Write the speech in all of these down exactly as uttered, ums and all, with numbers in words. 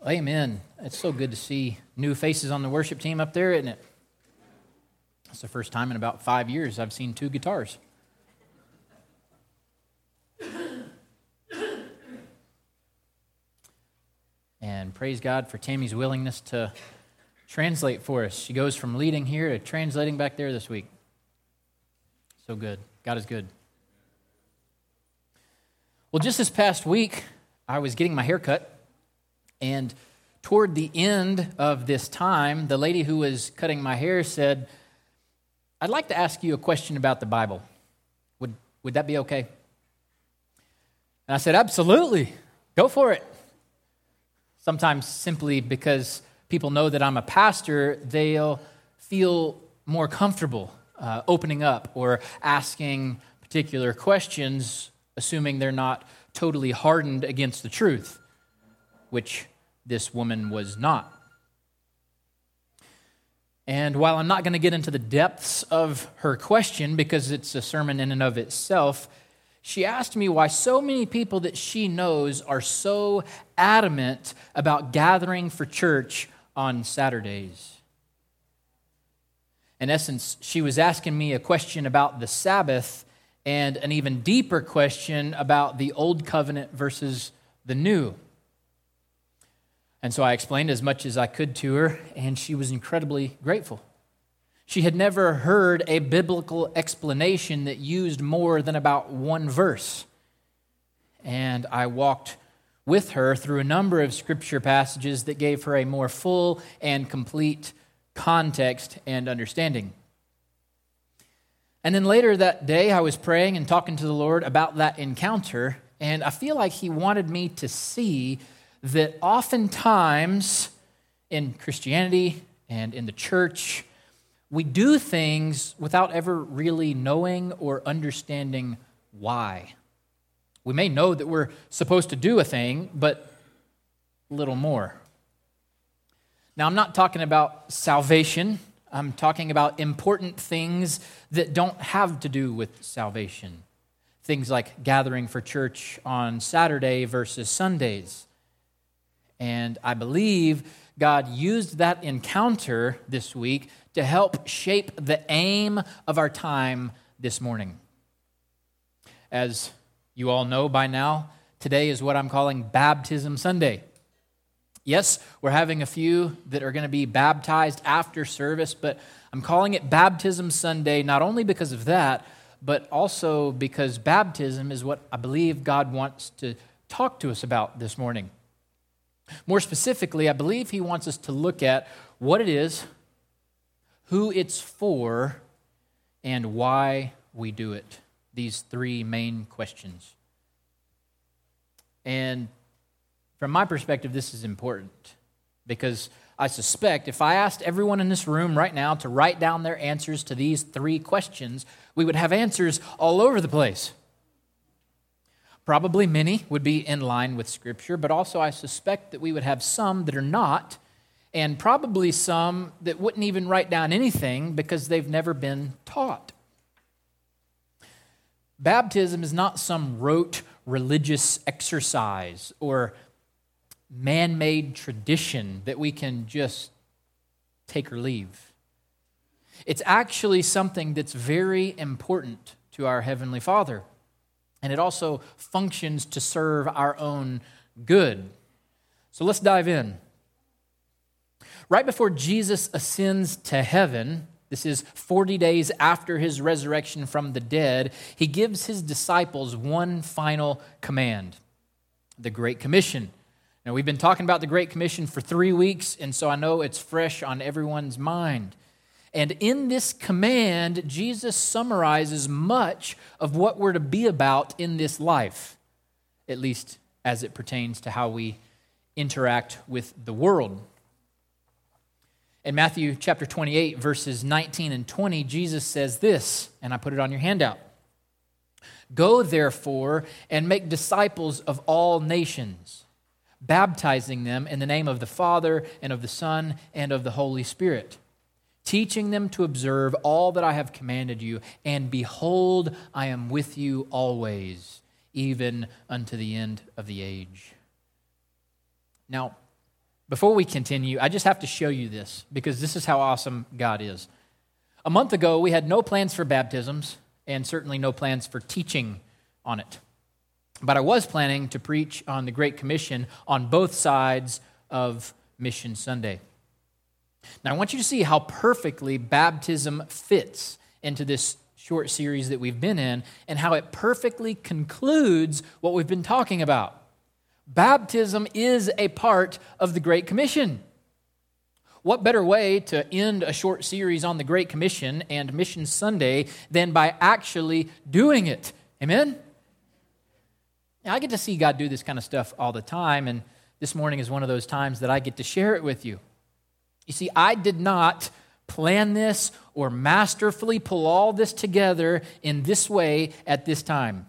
Amen. It's so good to see new faces on the worship team up there, isn't it? It's the first time in about five years I've seen two guitars. And praise God for Tammy's willingness to translate for us. She goes from leading here to translating back there this week. So good. God is good. Well, just this past week, I was getting my hair cut. And toward the end of this time, the lady who was cutting my hair said, "I'd like to ask you a question about the Bible. Would, would that be okay?" And I said, "Absolutely. Go for it." Sometimes simply because people know that I'm a pastor, they'll feel more comfortable uh, opening up or asking particular questions, assuming they're not totally hardened against the truth, which this woman was not. And while I'm not going to get into the depths of her question because it's a sermon in and of itself, she asked me why so many people that she knows are so adamant about gathering for church on Saturdays. In essence, she was asking me a question about the Sabbath and an even deeper question about the Old Covenant versus the New. And so I explained as much as I could to her, and she was incredibly grateful. She had never heard a biblical explanation that used more than about one verse. And I walked with her through a number of scripture passages that gave her a more full and complete context and understanding. And then later that day, I was praying and talking to the Lord about that encounter, and I feel like He wanted me to see that oftentimes in Christianity and in the church, we do things without ever really knowing or understanding why. We may know that we're supposed to do a thing, but little more. Now, I'm not talking about salvation. I'm talking about important things that don't have to do with salvation. Things like gathering for church on Saturday versus Sundays. And I believe God used that encounter this week to help shape the aim of our time this morning. As you all know by now, today is what I'm calling Baptism Sunday. Yes, we're having a few that are going to be baptized after service, but I'm calling it Baptism Sunday not only because of that, but also because baptism is what I believe God wants to talk to us about this morning. More specifically, I believe He wants us to look at what it is, who it's for, and why we do it. These three main questions. And from my perspective, this is important because I suspect if I asked everyone in this room right now to write down their answers to these three questions, we would have answers all over the place. Probably many would be in line with Scripture, but also I suspect that we would have some that are not, and probably some that wouldn't even write down anything because they've never been taught. Baptism is not some rote religious exercise or man-made tradition that we can just take or leave. It's actually something that's very important to our Heavenly Father. And it also functions to serve our own good. So let's dive in. Right before Jesus ascends to heaven, this is forty days after His resurrection from the dead, He gives His disciples one final command, the Great Commission. Now, we've been talking about the Great Commission for three weeks, and so I know it's fresh on everyone's mind. And in this command, Jesus summarizes much of what we're to be about in this life, at least as it pertains to how we interact with the world. In Matthew chapter twenty-eight, verses nineteen and twenty, Jesus says this, and I put it on your handout. "Go, therefore, and make disciples of all nations, baptizing them in the name of the Father and of the Son and of the Holy Spirit, teaching them to observe all that I have commanded you, and behold, I am with you always, even unto the end of the age." Now, Before we continue, I just have to show you this because this is how awesome God is. A month ago, we had no plans for baptisms and certainly no plans for teaching on it. But I was planning to preach on the Great Commission on both sides of Mission Sunday. Now, I want you to see how perfectly baptism fits into this short series that we've been in and how it perfectly concludes what we've been talking about. Baptism is a part of the Great Commission. What better way to end a short series on the Great Commission and Mission Sunday than by actually doing it? Amen? Now, I get to see God do this kind of stuff all the time, and this morning is one of those times that I get to share it with you. You see, I did not plan this or masterfully pull all this together in this way at this time,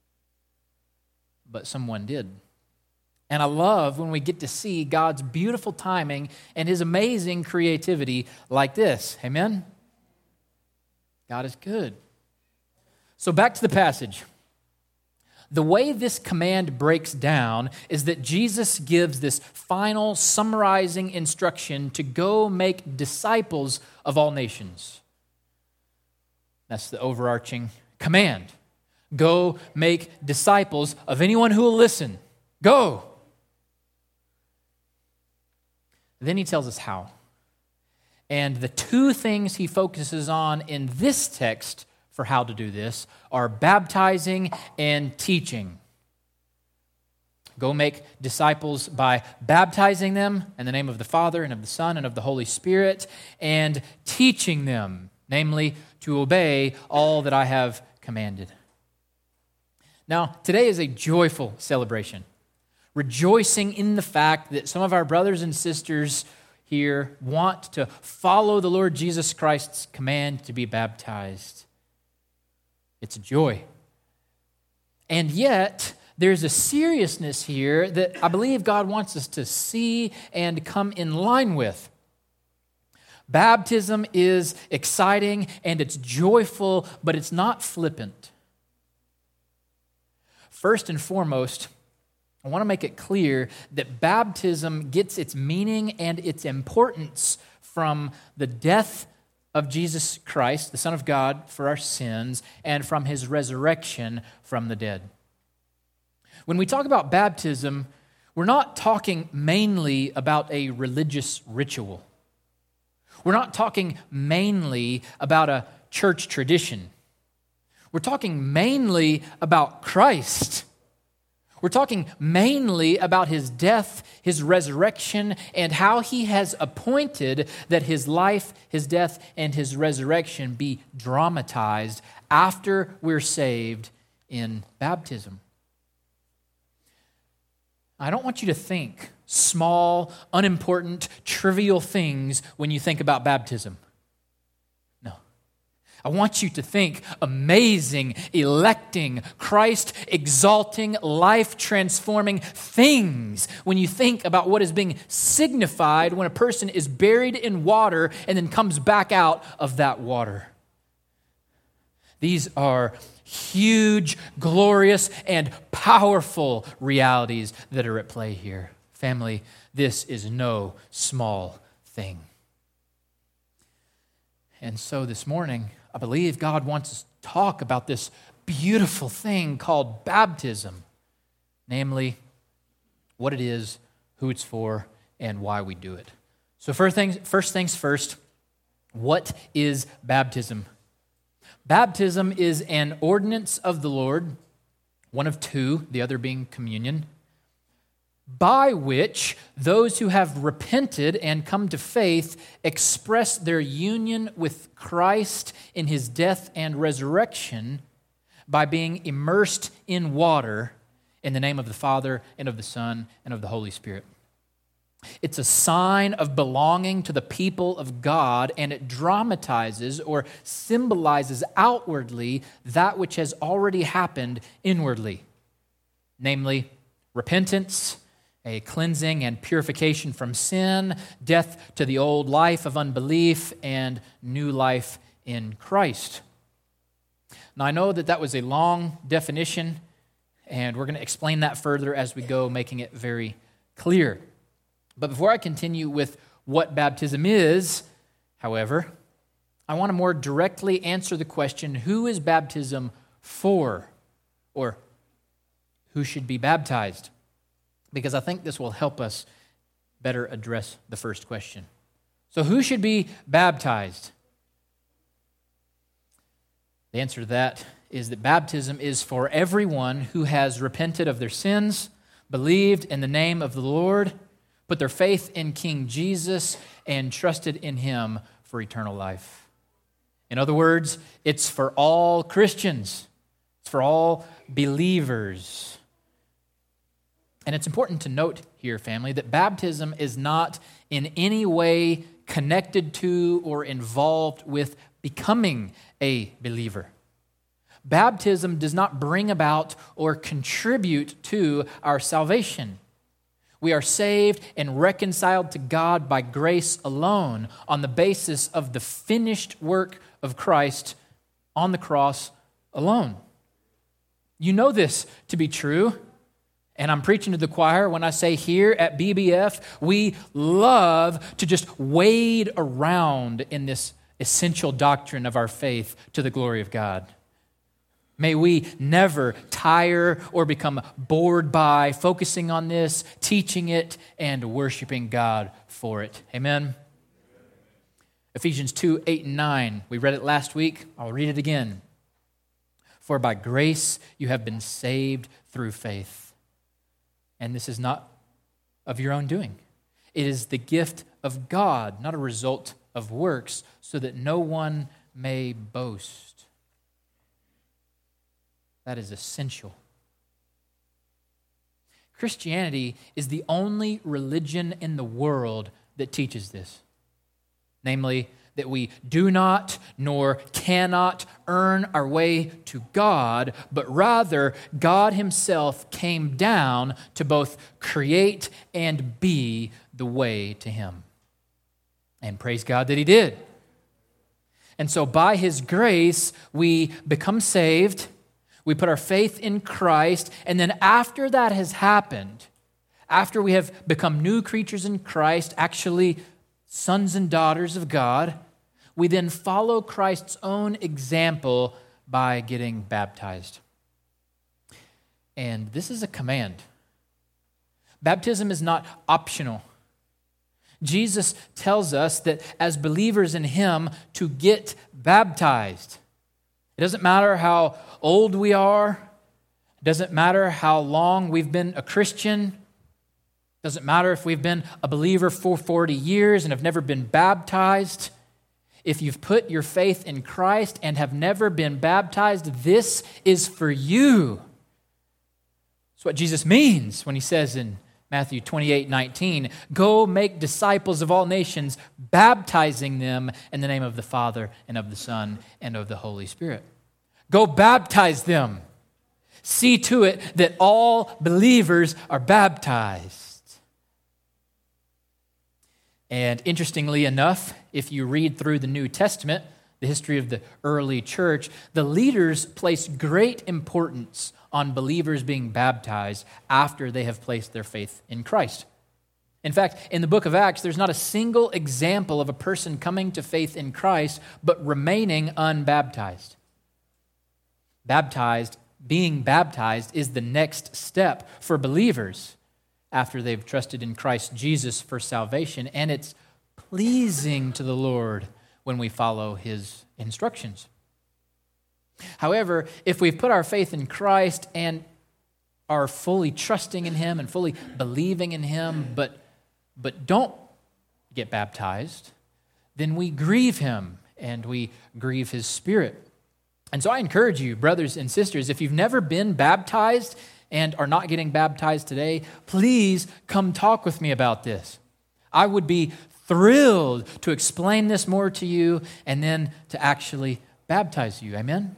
but someone did. And I love when we get to see God's beautiful timing and His amazing creativity like this. Amen? God is good. So back to the passage. The way this command breaks down is that Jesus gives this final summarizing instruction to go make disciples of all nations. That's the overarching command. Go make disciples of anyone who will listen. Go. Then he tells us how. And the two things he focuses on in this text for how to do this are baptizing and teaching. Go make disciples by baptizing them in the name of the Father and of the Son and of the Holy Spirit, and teaching them, namely, to obey all that I have commanded. Now, today is a joyful celebration, rejoicing in the fact that some of our brothers and sisters here want to follow the Lord Jesus Christ's command to be baptized. It's a joy. And yet, there's a seriousness here that I believe God wants us to see and come in line with. Baptism is exciting and it's joyful, but it's not flippant. First and foremost, I want to make it clear that baptism gets its meaning and its importance from the death of Jesus Christ, the Son of God, for our sins, and from His resurrection from the dead. When we talk about baptism, we're not talking mainly about a religious ritual. We're not talking mainly about a church tradition. We're talking mainly about Christ. We're talking mainly about His death, His resurrection, and how He has appointed that His life, His death, and His resurrection be dramatized after we're saved in baptism. I don't want you to think small, unimportant, trivial things when you think about baptism. I want you to think amazing, electing, Christ-exalting, life-transforming things when you think about what is being signified when a person is buried in water and then comes back out of that water. These are huge, glorious, and powerful realities that are at play here. Family, this is no small thing. And so this morning, I believe God wants us to talk about this beautiful thing called baptism, namely what it is, who it's for, and why we do it. So first things, first things first, what is baptism? Baptism is an ordinance of the Lord, one of two, the other being communion, by which those who have repented and come to faith express their union with Christ in His death and resurrection by being immersed in water in the name of the Father and of the Son and of the Holy Spirit. It's a sign of belonging to the people of God, and it dramatizes or symbolizes outwardly that which has already happened inwardly, namely repentance, a cleansing and purification from sin, death to the old life of unbelief, and new life in Christ. Now, I know that that was a long definition, and we're going to explain that further as we go, making it very clear. But before I continue with what baptism is, however, I want to more directly answer the question, who is baptism for? Or who should be baptized? Because I think this will help us better address the first question. So who should be baptized? The answer to that is that baptism is for everyone who has repented of their sins, believed in the name of the Lord, put their faith in King Jesus, and trusted in him for eternal life. In other words, it's for all Christians. It's for all believers. And it's important to note here, family, that baptism is not in any way connected to or involved with becoming a believer. Baptism does not bring about or contribute to our salvation. We are saved and reconciled to God by grace alone on the basis of the finished work of Christ on the cross alone. You know this to be true, and I'm preaching to the choir when I say here at B B F, we love to just wade around in this essential doctrine of our faith to the glory of God. May we never tire or become bored by focusing on this, teaching it, and worshiping God for it. Amen? Ephesians two, eight, and nine. We read it last week. I'll read it again. For by grace you have been saved through faith. And this is not of your own doing. It is the gift of God, not a result of works, so that no one may boast. That is essential. Christianity is the only religion in the world that teaches this. Namely, that we do not nor cannot earn our way to God, but rather God himself came down to both create and be the way to him. And praise God that he did. And so by his grace, we become saved. We put our faith in Christ, and then after that has happened, after we have become new creatures in Christ, actually sons and daughters of God, we then follow Christ's own example by getting baptized. And this is a command. Baptism is not optional. Jesus tells us that as believers in him to get baptized. It doesn't matter how old we are. It doesn't matter how long we've been a Christian. It doesn't matter if we've been a believer for forty years and have never been baptized. If you've put your faith in Christ and have never been baptized, this is for you. That's what Jesus means when he says in Matthew twenty-eight nineteen, go make disciples of all nations, baptizing them in the name of the Father and of the Son and of the Holy Spirit. Go baptize them. See to it that all believers are baptized. And interestingly enough, if you read through the New Testament, the history of the early church, the leaders place great importance on believers being baptized after they have placed their faith in Christ. In fact, in the book of Acts, there's not a single example of a person coming to faith in Christ but remaining unbaptized. Baptized, being baptized is the next step for believers after they've trusted in Christ Jesus for salvation, and it's pleasing to the Lord when we follow his instructions. However, if we've put our faith in Christ and are fully trusting in him and fully believing in him, but, but don't get baptized, then we grieve him and we grieve his Spirit. And so I encourage you, brothers and sisters, if you've never been baptized and are not getting baptized today, please come talk with me about this. I would be thrilled to explain this more to you and then to actually baptize you. Amen?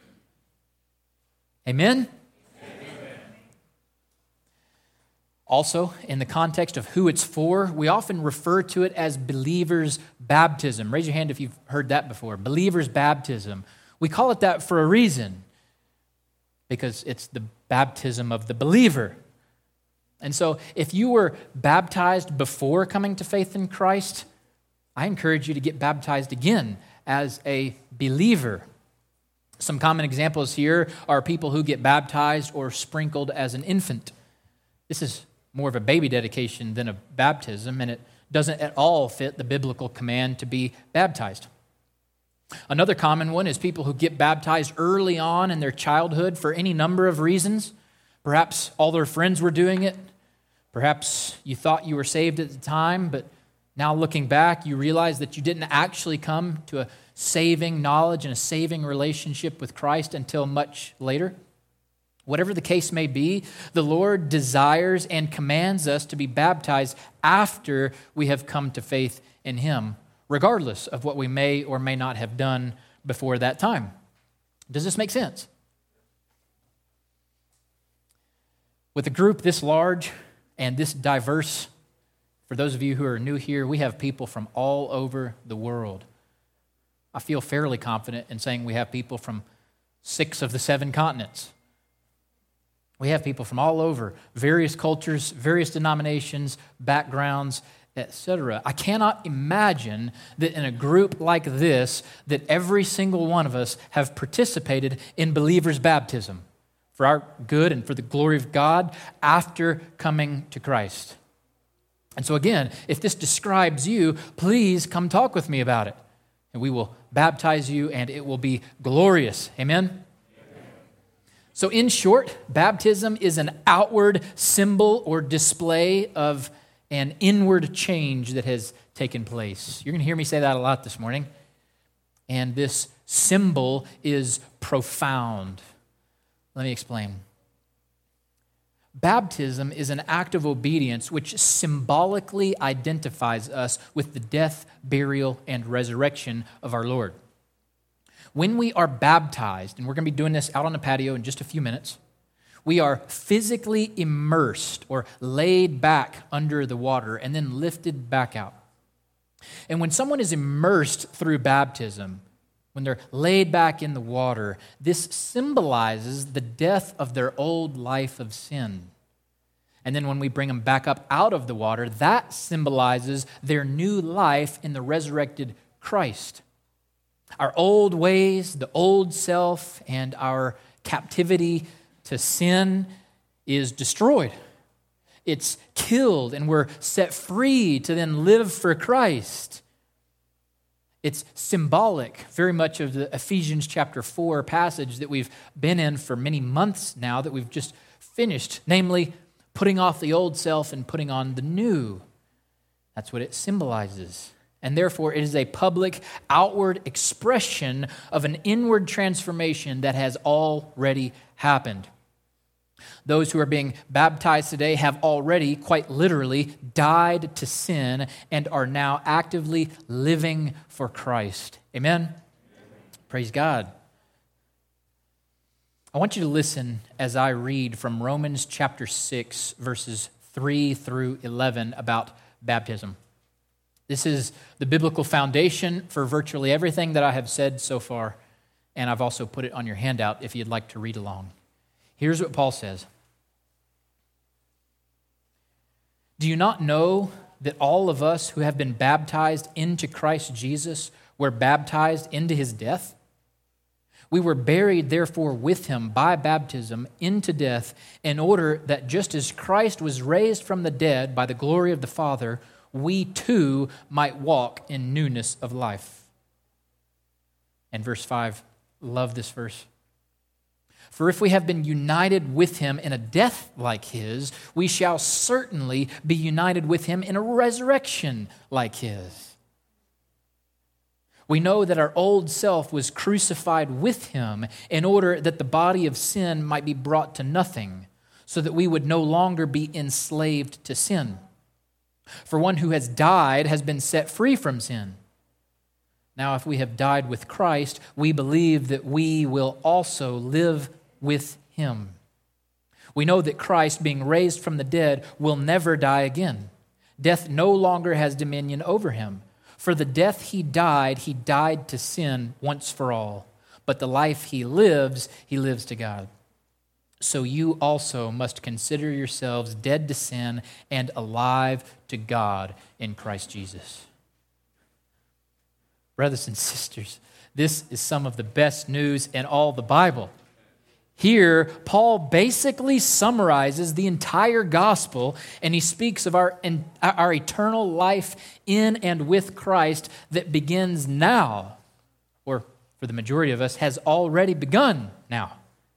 Amen? Amen? Also, in the context of who it's for, we often refer to it as believers' baptism. Raise your hand if you've heard that before. Believers' baptism. We call it that for a reason, because it's the baptism of the believer. And so if you were baptized before coming to faith in Christ, I encourage you to get baptized again as a believer. Some common examples here are people who get baptized or sprinkled as an infant. This is more of a baby dedication than a baptism, and it doesn't at all fit the biblical command to be baptized. Another common one is people who get baptized early on in their childhood for any number of reasons. Perhaps all their friends were doing it. Perhaps you thought you were saved at the time, but now looking back, you realize that you didn't actually come to a saving knowledge and a saving relationship with Christ until much later. Whatever the case may be, the Lord desires and commands us to be baptized after we have come to faith in Him, regardless of what we may or may not have done before that time. Does this make sense? With a group this large and this diverse, for those of you who are new here, we have people from all over the world. I feel fairly confident in saying we have people from six of the seven continents. We have people from all over, various cultures, various denominations, backgrounds, et cetera. I cannot imagine that in a group like this, that every single one of us have participated in believers' baptism for our good and for the glory of God after coming to Christ. And so again, if this describes you, please come talk with me about it. And we will baptize you, and it will be glorious. Amen? So in short, baptism is an outward symbol or display of an inward change that has taken place. You're going to hear me say that a lot this morning. And this symbol is profound. Let me explain. Baptism is an act of obedience which symbolically identifies us with the death, burial, and resurrection of our Lord. When we are baptized, and we're going to be doing this out on the patio in just a few minutes, we are physically immersed or laid back under the water and then lifted back out. And when someone is immersed through baptism, when they're laid back in the water, this symbolizes the death of their old life of sin. And then when we bring them back up out of the water, that symbolizes their new life in the resurrected Christ. Our old ways, the old self, and our captivity to sin is destroyed. It's killed, and we're set free to then live for Christ. It's symbolic, very much of the Ephesians chapter four passage that we've been in for many months now, that we've just finished, namely putting off the old self and putting on the new. That's what it symbolizes. And therefore, it is a public, outward expression of an inward transformation that has already happened. Those who are being baptized today have already, quite literally, died to sin and are now actively living for Christ. Amen? Amen. Praise God. I want you to listen as I read from Romans chapter six, verses three through eleven about baptism. This is the biblical foundation for virtually everything that I have said so far, and I've also put it on your handout if you'd like to read along. Here's what Paul says. Do you not know that all of us who have been baptized into Christ Jesus were baptized into his death? We were buried, therefore, with him by baptism into death, in order that just as Christ was raised from the dead by the glory of the Father, we too might walk in newness of life. And verse five, love this verse. For if we have been united with him in a death like his, we shall certainly be united with him in a resurrection like his. We know that our old self was crucified with him in order that the body of sin might be brought to nothing, so that we would no longer be enslaved to sin. For one who has died has been set free from sin. Now, if we have died with Christ, we believe that we will also live with him. We know that Christ, being raised from the dead, will never die again. Death no longer has dominion over him. For the death he died, he died to sin once for all. But the life he lives, he lives to God. so you also must consider yourselves dead to sin and alive to God in Christ Jesus. Brothers and sisters, this is some of the best news in all the Bible. Here, Paul basically summarizes the entire gospel, and he speaks of our, our eternal life in and with Christ that begins now, or for the majority of us, has already begun now.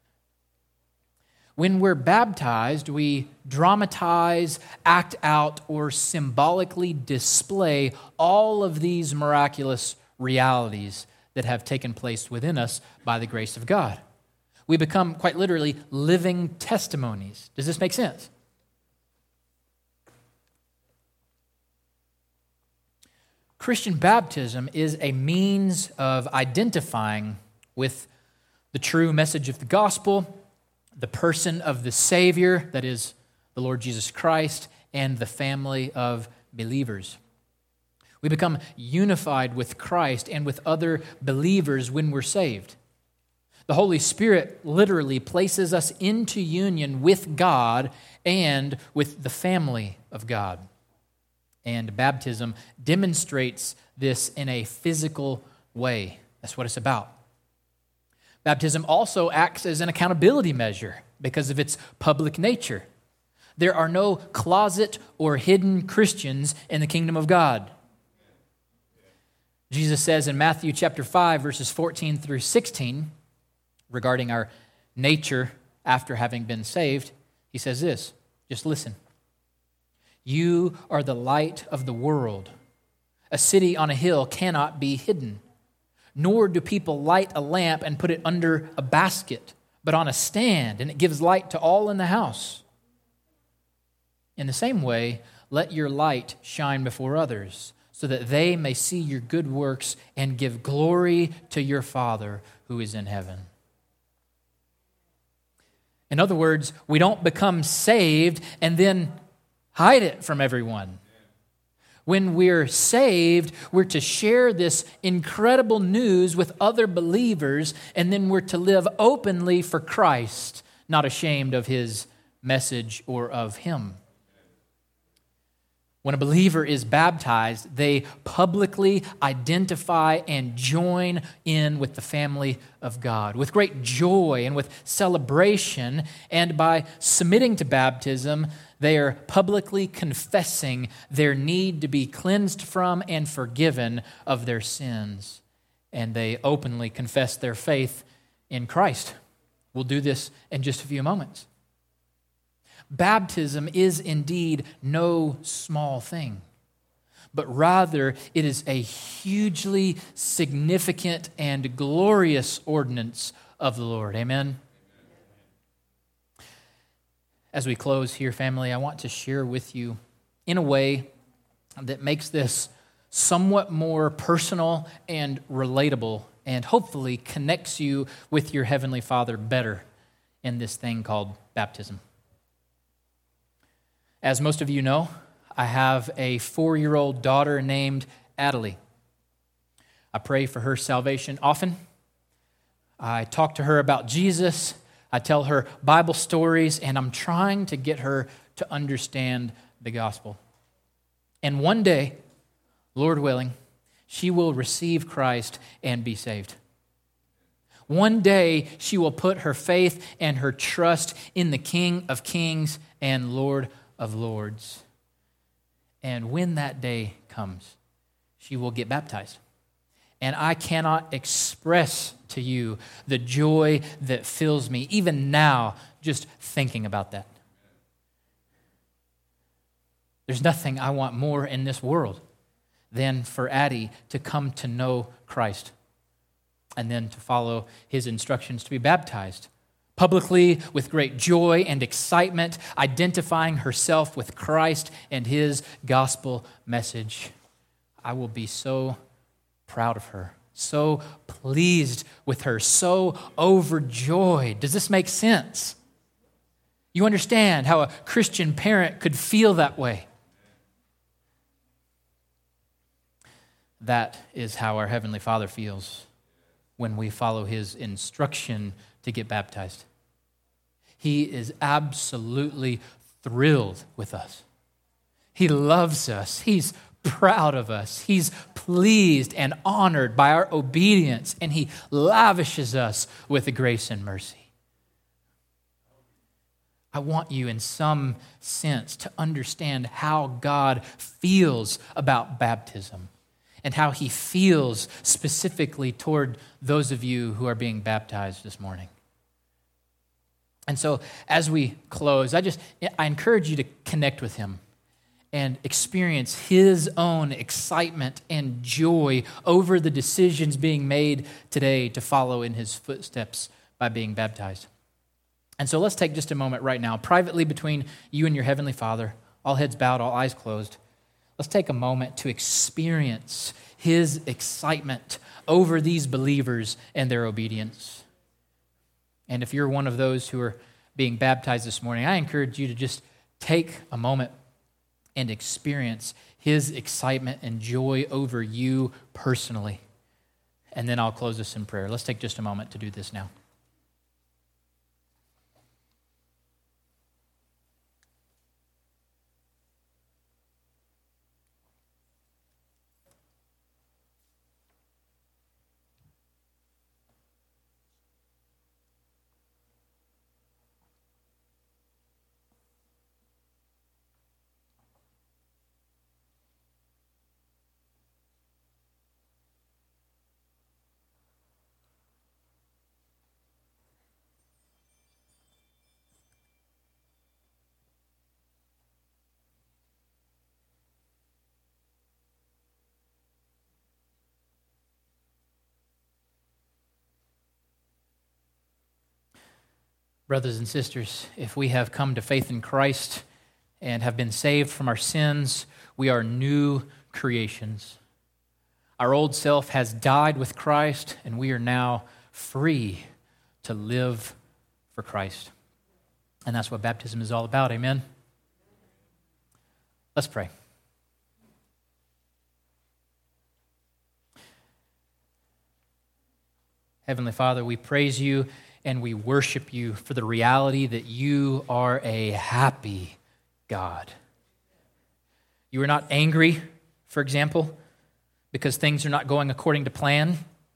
When we're baptized, we dramatize, act out, or symbolically display all of these miraculous realities that have taken place within us by the grace of God. We become, quite literally, living testimonies. Does this make sense? Christian baptism is a means of identifying with the true message of the gospel, the person of the Savior, that is the Lord Jesus Christ, and the family of believers. We become unified with Christ and with other believers when we're saved. The Holy Spirit literally places us into union with God and with the family of God. And baptism demonstrates this in a physical way. That's what it's about. Baptism also acts as an accountability measure because of its public nature. There are no closet or hidden Christians in the kingdom of God. Jesus says in Matthew chapter five, verses fourteen through sixteen, regarding our nature after having been saved, he says this, just listen. You are the light of the world. A city on a hill cannot be hidden, nor do people light a lamp and put it under a basket, but on a stand, and it gives light to all in the house. In the same way, let your light shine before others, so that they may see your good works and give glory to your Father who is in heaven. In other words, we don't become saved and then hide it from everyone. When we're saved, we're to share this incredible news with other believers, and then we're to live openly for Christ, not ashamed of his message or of him. When a believer is baptized, they publicly identify and join in with the family of God with great joy and with celebration. And by submitting to baptism, they are publicly confessing their need to be cleansed from and forgiven of their sins. And they openly confess their faith in Christ. We'll do this in just a few moments. Baptism is indeed no small thing, but rather it is a hugely significant and glorious ordinance of the Lord. Amen? As we close here, family, I want to share with you in a way that makes this somewhat more personal and relatable and hopefully connects you with your Heavenly Father better in this thing called baptism. As most of you know, I have a four-year-old daughter named Adelie. I pray for her salvation often. I talk to her about Jesus. I tell her Bible stories, and I'm trying to get her to understand the gospel. And one day, Lord willing, she will receive Christ and be saved. One day, she will put her faith and her trust in the King of Kings and Lord of Lords. And when that day comes, she will get baptized. And I cannot express to you the joy that fills me, even now, just thinking about that. There's nothing I want more in this world than for Addie to come to know Christ and then to follow his instructions to be baptized. Publicly, with great joy and excitement, identifying herself with Christ and his gospel message. I will be so proud of her, so pleased with her, so overjoyed. Does this make sense? You understand how a Christian parent could feel that way? That is how our Heavenly Father feels when we follow his instruction to get baptized. He is absolutely thrilled with us. He loves us. He's proud of us. He's pleased and honored by our obedience, and he lavishes us with grace and mercy. I want you in some sense to understand how God feels about baptism and how he feels specifically toward those of you who are being baptized this morning. And so as we close, I just I encourage you to connect with him and experience his own excitement and joy over the decisions being made today to follow in his footsteps by being baptized. And so let's take just a moment right now, privately between you and your Heavenly Father, all heads bowed, all eyes closed. Let's take a moment to experience his excitement over these believers and their obedience. And if you're one of those who are being baptized this morning, I encourage you to just take a moment and experience his excitement and joy over you personally. And then I'll close this in prayer. Let's take just a moment to do this now. Brothers and sisters, if we have come to faith in Christ and have been saved from our sins, we are new creations. Our old self has died with Christ, and we are now free to live for Christ. And that's what baptism is all about, amen? Let's pray. Heavenly Father, we praise you and we worship you for the reality that you are a happy God. You are not angry, for example, because things are not going according to plan.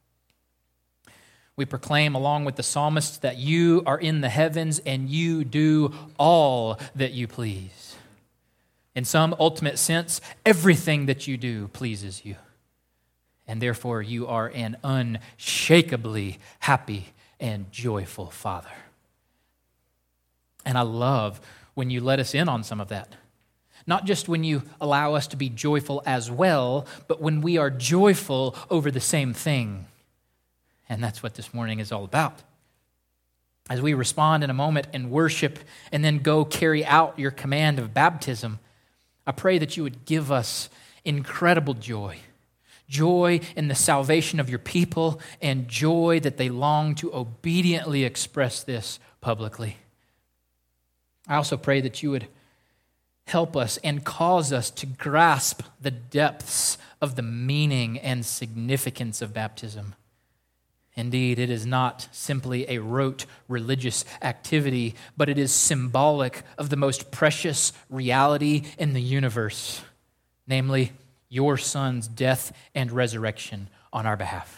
We proclaim along with the psalmist that you are in the heavens and you do all that you please. In some ultimate sense, everything that you do pleases you. And therefore you are an unshakably happy and joyful Father. And I love when you let us in on some of that. Not just when you allow us to be joyful as well, but when we are joyful over the same thing. And that's what this morning is all about. As we respond in a moment in worship and then go carry out your command of baptism, I pray that you would give us incredible joy. Joy in the salvation of your people, and joy that they long to obediently express this publicly. I also pray that you would help us and cause us to grasp the depths of the meaning and significance of baptism. Indeed, it is not simply a rote religious activity, but it is symbolic of the most precious reality in the universe, namely, your Son's death and resurrection on our behalf.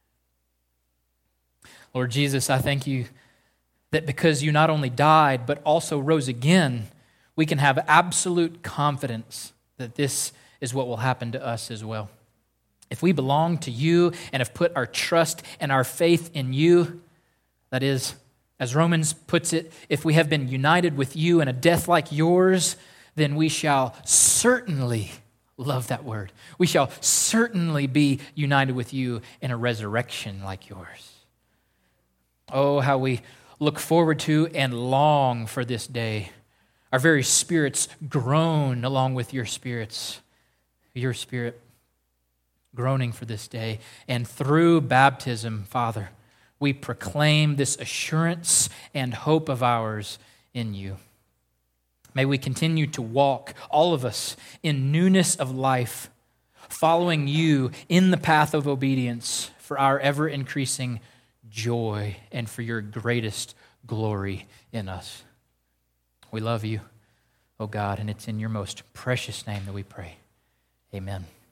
Lord Jesus, I thank you that because you not only died, but also rose again, we can have absolute confidence that this is what will happen to us as well. If we belong to you and have put our trust and our faith in you, that is, as Romans puts it, if we have been united with you in a death like yours, then we shall certainly love that word. We shall certainly be united with you in a resurrection like yours. Oh, how we look forward to and long for this day. Our very spirits groan along with your spirits, your spirit groaning for this day. And through baptism, Father, we proclaim this assurance and hope of ours in you. May we continue to walk, all of us, in newness of life, following you in the path of obedience for our ever-increasing joy and for your greatest glory in us. We love you, oh God, and it's in your most precious name that we pray. Amen.